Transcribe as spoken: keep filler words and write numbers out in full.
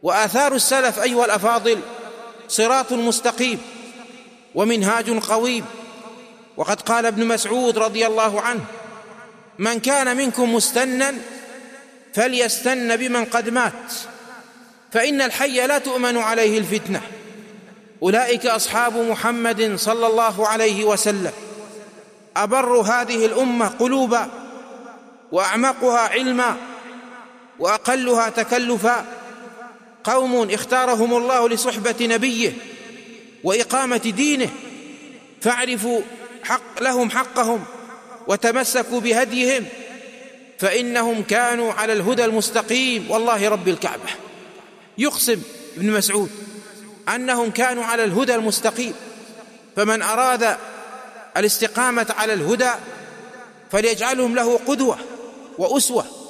وآثار السلف أيها الأفاضل صراط مستقيم ومنهاج قويم. وقد قال ابن مسعود رضي الله عنه: من كان منكم مستنا فليستن بمن قد مات، فإن الحي لا تؤمن عليه الفتنة. أولئك أصحاب محمد صلى الله عليه وسلم، أبر هذه الأمة قلوبا، وأعمقها علما، وأقلها تكلفا، قوم اختارهم الله لصحبة نبيه وإقامة دينه، فاعرفوا حق لهم حقهم وتمسكوا بهديهم، فإنهم كانوا على الهدى المستقيم والله رب الكعبة. يقسم ابن مسعود أنهم كانوا على الهدى المستقيم. فمن أراد الاستقامة على الهدى فليجعلهم له قدوة وأسوة